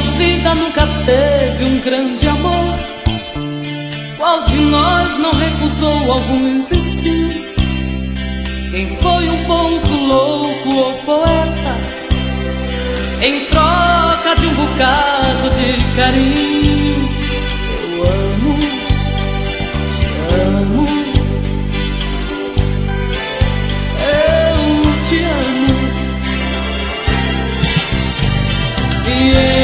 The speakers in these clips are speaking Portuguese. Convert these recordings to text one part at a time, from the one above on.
vida nunca teve um grande amor? Qual de nós não recusou alguns espinhos? Quem foi um pouco louco ou poeta em troca de um bocado de carinho? Eu amo, te amo, eu te amo. Me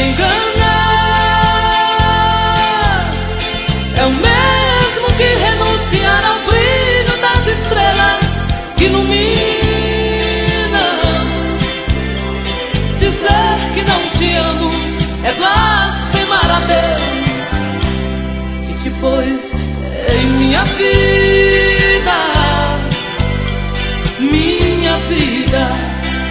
enganar é o mesmo que renunciar ao brilho das estrelas que iluminam. Dizer que não te amo é blasfemar a Deus, que te pôs em minha vida, minha vida.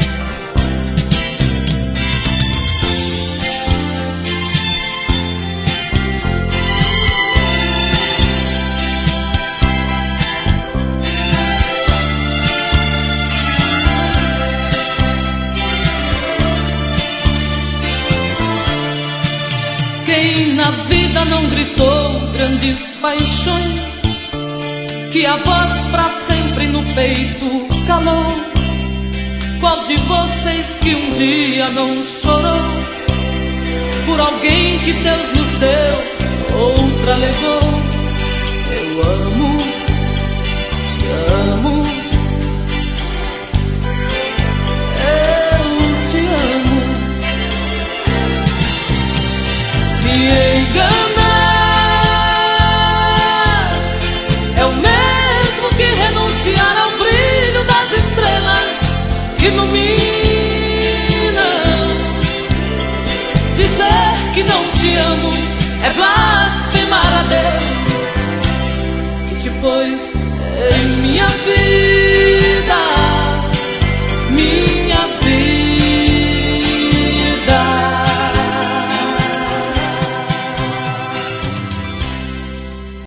Quem na vida não gritou grandes paixões, que a voz pra sempre no peito calou? Qual de vocês que um dia não chorou por alguém que Deus nos deu, outra levou? Eu amo, te amo, eu te amo. Me enganar é o mesmo que renunciar ao brilho das estrelas que iluminam. Dizer que não te amo é blasfemar a Deus, que te pôs em minha vida.